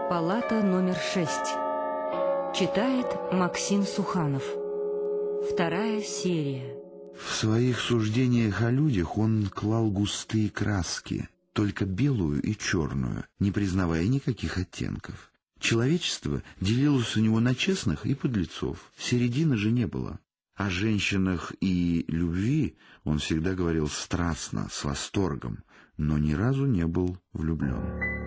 Палата номер 6. Читает Максим Суханов. 2 серия. В своих суждениях о людях он клал густые краски, только белую и черную, не признавая никаких оттенков. Человечество делилось у него на честных и подлецов, середины же не было. О женщинах и любви он всегда говорил страстно, с восторгом, но ни разу не был влюблен.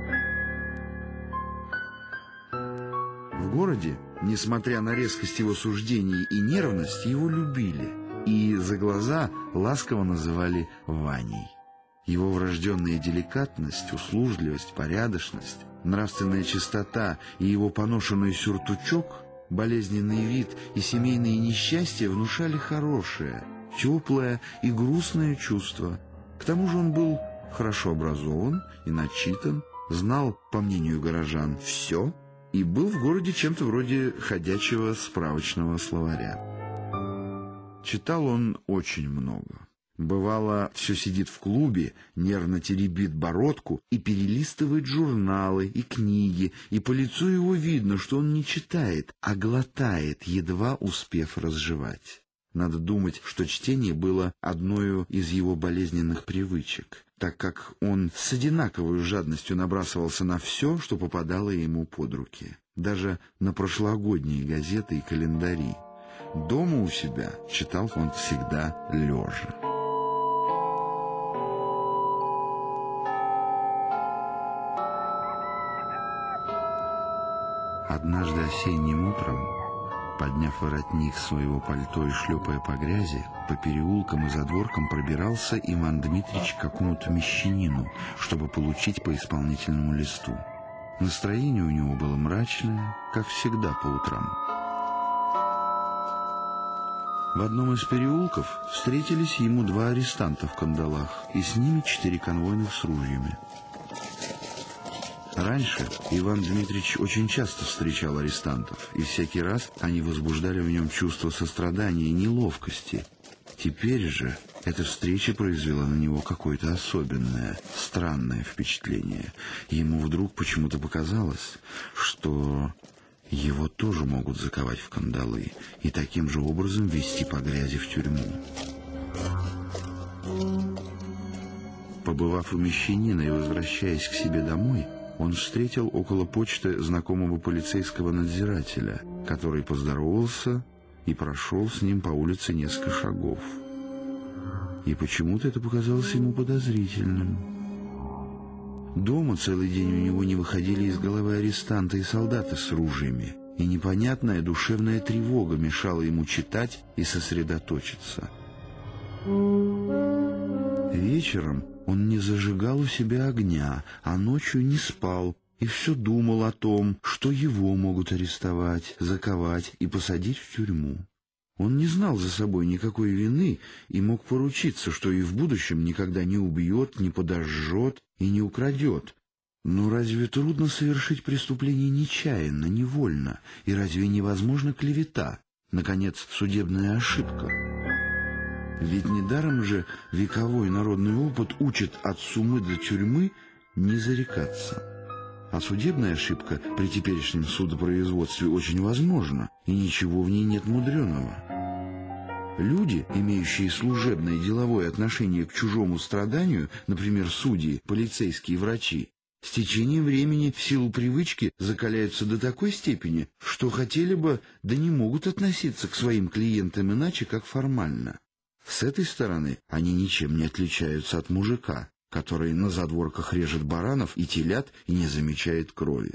В городе, несмотря на резкость его суждений и нервность, его любили и за глаза ласково называли Ваней. Его врожденная деликатность, услужливость, порядочность, нравственная чистота и его поношенный сюртучок, болезненный вид и семейные несчастья внушали хорошее, теплое и грустное чувство. К тому же он был хорошо образован и начитан, знал, по мнению горожан, все и был в городе чем-то вроде ходячего справочного словаря. Читал он очень много. Бывало, все сидит в клубе, нервно теребит бородку и перелистывает журналы и книги, и по лицу его видно, что он не читает, а глотает, едва успев разжевать. Надо думать, что чтение было одной из его болезненных привычек, так как он с одинаковой жадностью набрасывался на все, что попадало ему под руки, даже на прошлогодние газеты и календари. Дома у себя читал он всегда лежа. Однажды осенним утром, подняв воротник своего пальто и шлепая по грязи, по переулкам и задворкам пробирался Иван Дмитрич к какому-то мещанину, чтобы получить по исполнительному листу. Настроение у него было мрачное, как всегда по утрам. В одном из переулков встретились ему 2 арестанта в кандалах, и с ними 4 конвойных с ружьями. Раньше Иван Дмитрич очень часто встречал арестантов, и всякий раз они возбуждали в нем чувство сострадания и неловкости. Теперь же эта встреча произвела на него какое-то особенное, странное впечатление. Ему вдруг почему-то показалось, что его тоже могут заковать в кандалы и таким же образом везти по грязи в тюрьму. Побывав у мещанина и возвращаясь к себе домой, он встретил около почты знакомого полицейского надзирателя, который поздоровался и прошел с ним по улице несколько шагов. И почему-то это показалось ему подозрительным. Дома целый день у него не выходили из головы арестанты и солдаты с ружьями, и непонятная душевная тревога мешала ему читать и сосредоточиться. Вечером он не зажигал у себя огня, а ночью не спал и все думал о том, что его могут арестовать, заковать и посадить в тюрьму. Он не знал за собой никакой вины и мог поручиться, что и в будущем никогда не убьет, не подожжет и не украдет. Но разве трудно совершить преступление нечаянно, невольно? И разве невозможна клевета? Наконец, судебная ошибка? Ведь недаром же вековой народный опыт учит от сумы до тюрьмы не зарекаться. А судебная ошибка при теперешнем судопроизводстве очень возможна, и ничего в ней нет мудреного. Люди, имеющие служебное и деловое отношение к чужому страданию, например, судьи, полицейские, врачи, с течением времени в силу привычки закаляются до такой степени, что хотели бы, да не могут относиться к своим клиентам иначе, как формально. С этой стороны они ничем не отличаются от мужика, который на задворках режет баранов и телят и не замечает крови.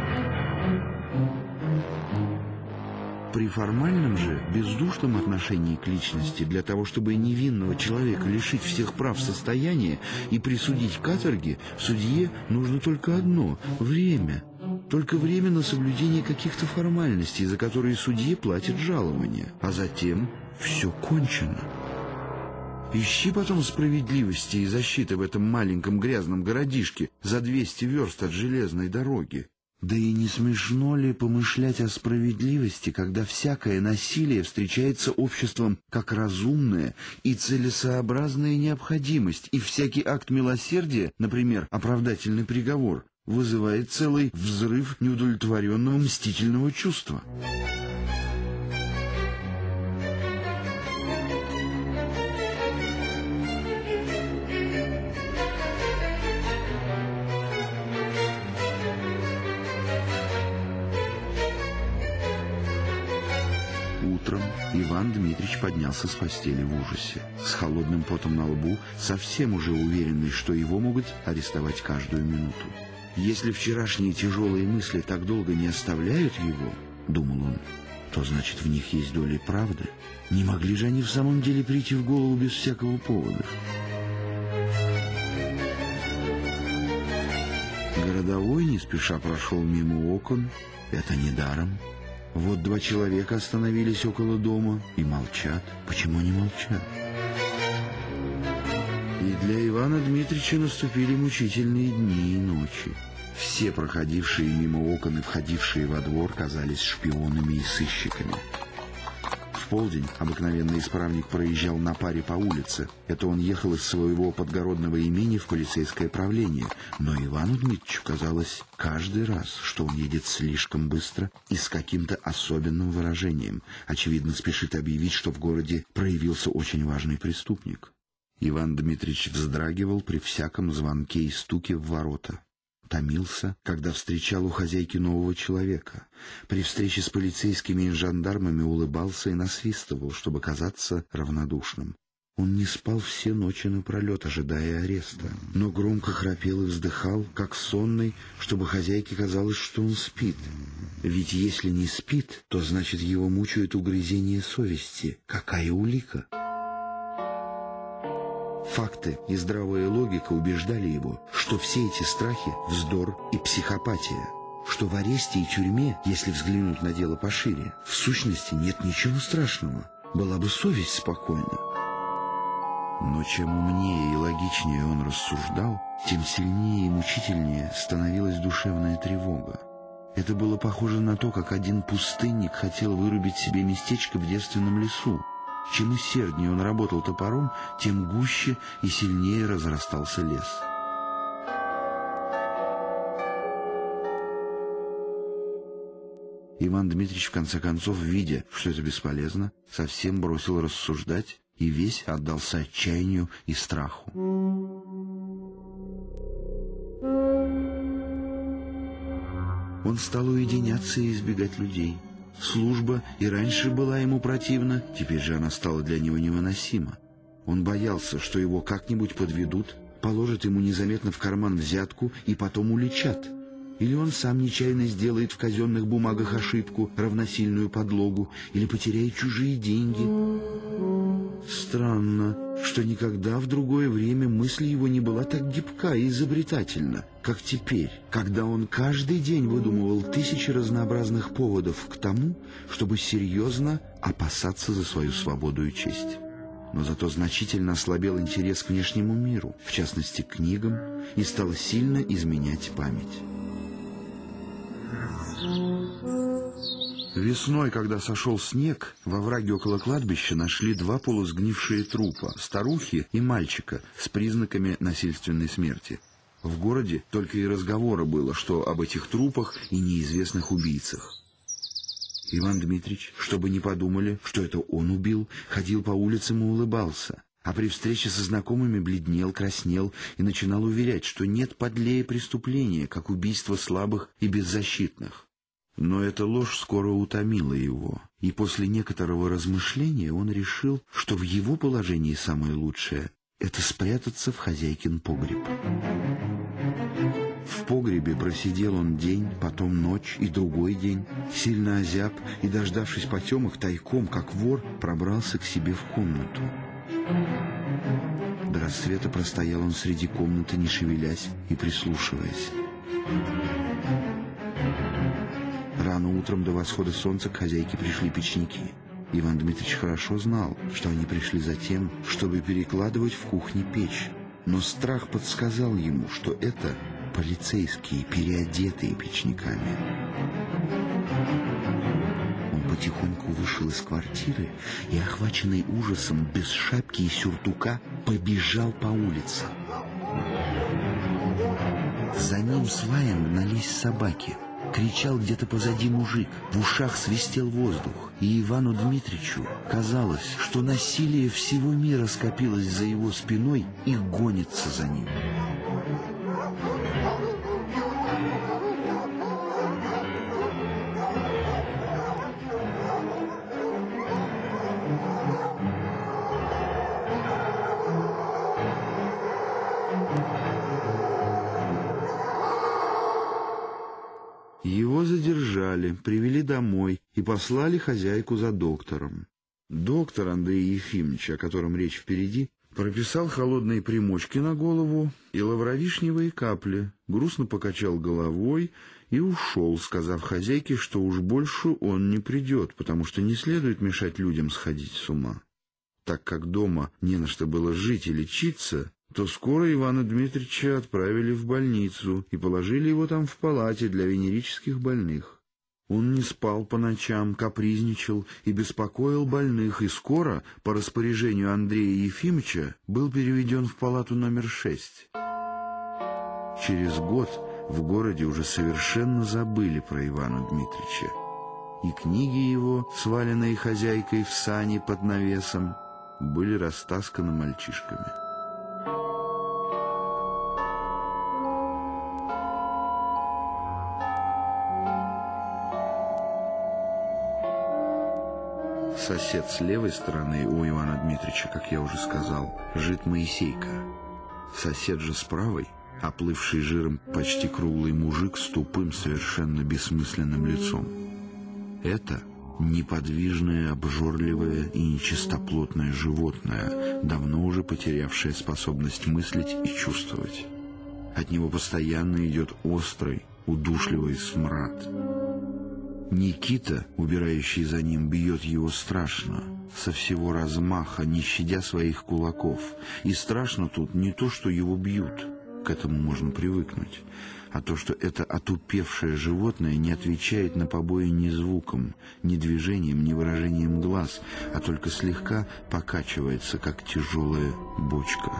При формальном же, бездушном отношении к личности, для того, чтобы невинного человека лишить всех прав состояния и присудить к каторге, судье нужно только одно – время. Только время на соблюдение каких-то формальностей, за которые судье платят жалование, а затем все кончено. Ищи потом справедливости и защиты в этом маленьком грязном городишке за 200 верст от железной дороги. Да и не смешно ли помышлять о справедливости, когда всякое насилие встречается обществом как разумная и целесообразная необходимость, и всякий акт милосердия, например, оправдательный приговор, вызывает целый взрыв неудовлетворенного мстительного чувства. Утром Иван Дмитрич поднялся с постели в ужасе, с холодным потом на лбу, совсем уже уверенный, что его могут арестовать каждую минуту. Если вчерашние тяжелые мысли так долго не оставляют его, думал он, то значит в них есть доля правды. Не могли же они в самом деле прийти в голову без всякого повода? Городовой не спеша прошел мимо окон. Это недаром. Вот два человека остановились около дома и молчат. Почему они молчат? И для Ивана Дмитрича наступили мучительные дни и ночи. Все проходившие мимо окон и входившие во двор казались шпионами и сыщиками. В полдень обыкновенный исправник проезжал на паре по улице. Это он ехал из своего подгородного имения в полицейское правление. Но Ивану Дмитричу казалось каждый раз, что он едет слишком быстро и с каким-то особенным выражением. Очевидно, спешит объявить, что в городе проявился очень важный преступник. Иван Дмитрич вздрагивал при всяком звонке и стуке в ворота. Томился, когда встречал у хозяйки нового человека. При встрече с полицейскими и жандармами улыбался и насвистывал, чтобы казаться равнодушным. Он не спал все ночи напролет, ожидая ареста, но громко храпел и вздыхал, как сонный, чтобы хозяйке казалось, что он спит. Ведь если не спит, то значит его мучают угрызения совести. Какая улика? Факты и здравая логика убеждали его, что все эти страхи – вздор и психопатия, что в аресте и тюрьме, если взглянуть на дело пошире, в сущности нет ничего страшного, была бы совесть спокойна. Но чем умнее и логичнее он рассуждал, тем сильнее и мучительнее становилась душевная тревога. Это было похоже на то, как один пустынник хотел вырубить себе местечко в девственном лесу. Чем усерднее он работал топором, тем гуще и сильнее разрастался лес. Иван Дмитрич, в конце концов, видя, что это бесполезно, совсем бросил рассуждать и весь отдался отчаянию и страху. Он стал уединяться и избегать людей. Служба и раньше была ему противна, теперь же она стала для него невыносима. Он боялся, что его как-нибудь подведут, положат ему незаметно в карман взятку и потом уличат. Или он сам нечаянно сделает в казенных бумагах ошибку, равносильную подлогу, или потеряет чужие деньги. Странно, что никогда в другое время мысль его не была так гибка и изобретательна, как теперь, когда он каждый день выдумывал тысячи разнообразных поводов к тому, чтобы серьезно опасаться за свою свободу и честь. Но зато значительно ослабел интерес к внешнему миру, в частности к книгам, и стал сильно изменять память. Весной, когда сошел снег, во враге около кладбища нашли два полусгнившие трупа, старухи и мальчика, с признаками насильственной смерти. В городе только и разговора было, что об этих трупах и неизвестных убийцах. Иван Дмитрич, чтобы не подумали, что это он убил, ходил по улицам и улыбался, а при встрече со знакомыми бледнел, краснел и начинал уверять, что нет подлее преступления, как убийство слабых и беззащитных. Но эта ложь скоро утомила его, и после некоторого размышления он решил, что в его положении самое лучшее — это спрятаться в хозяйкин погреб. В погребе просидел он день, потом ночь и другой день, сильно озяб и, дождавшись потемок, тайком, как вор, пробрался к себе в комнату. До рассвета простоял он среди комнаты, не шевелясь и прислушиваясь. Рано утром до восхода солнца к хозяйке пришли печники. Иван Дмитрич хорошо знал, что они пришли за тем, чтобы перекладывать в кухне печь. Но страх подсказал ему, что это полицейские, переодетые печниками. Он потихоньку вышел из квартиры и, охваченный ужасом, без шапки и сюртука, побежал по улице. За ним с лаем гнались собаки. Кричал где-то позади мужик, в ушах свистел воздух, и Ивану Дмитричу казалось, что насилие всего мира скопилось за его спиной и гонится за ним. Его задержали, привели домой и послали хозяйку за доктором. Доктор Андрей Ефимович, о котором речь впереди, прописал холодные примочки на голову и лавровишневые капли, грустно покачал головой и ушел, сказав хозяйке, что уж больше он не придет, потому что не следует мешать людям сходить с ума. Так как дома не на что было жить и лечиться, то скоро Ивана Дмитрича отправили в больницу и положили его там в палате для венерических больных. Он не спал по ночам, капризничал и беспокоил больных, и скоро, по распоряжению Андрея Ефимовича, был переведен в палату номер 6. Через год в городе уже совершенно забыли про Ивана Дмитрича, и книги его, сваленные хозяйкой в сани под навесом, были растасканы мальчишками. Сосед с левой стороны у Ивана Дмитрича, как я уже сказал, жит Моисейка. Сосед же с правой — оплывший жиром почти круглый мужик с тупым, совершенно бессмысленным лицом. Это неподвижное, обжорливое и нечистоплотное животное, давно уже потерявшее способность мыслить и чувствовать. От него постоянно идет острый, удушливый смрад. Никита, убирающий за ним, бьет его страшно, со всего размаха, не щадя своих кулаков. И страшно тут не то, что его бьют, к этому можно привыкнуть, а то, что это отупевшее животное не отвечает на побои ни звуком, ни движением, ни выражением глаз, а только слегка покачивается, как тяжелая бочка.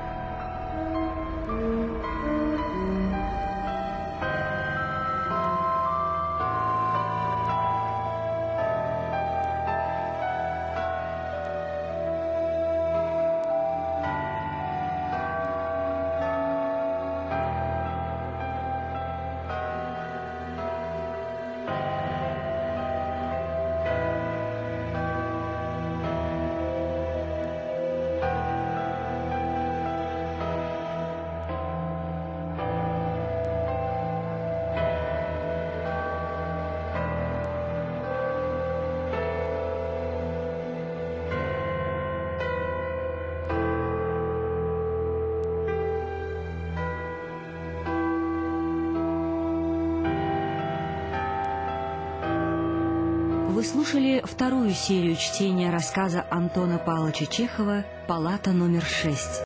Вы слушали вторую серию чтения рассказа Антона Павловича Чехова «Палата номер 6».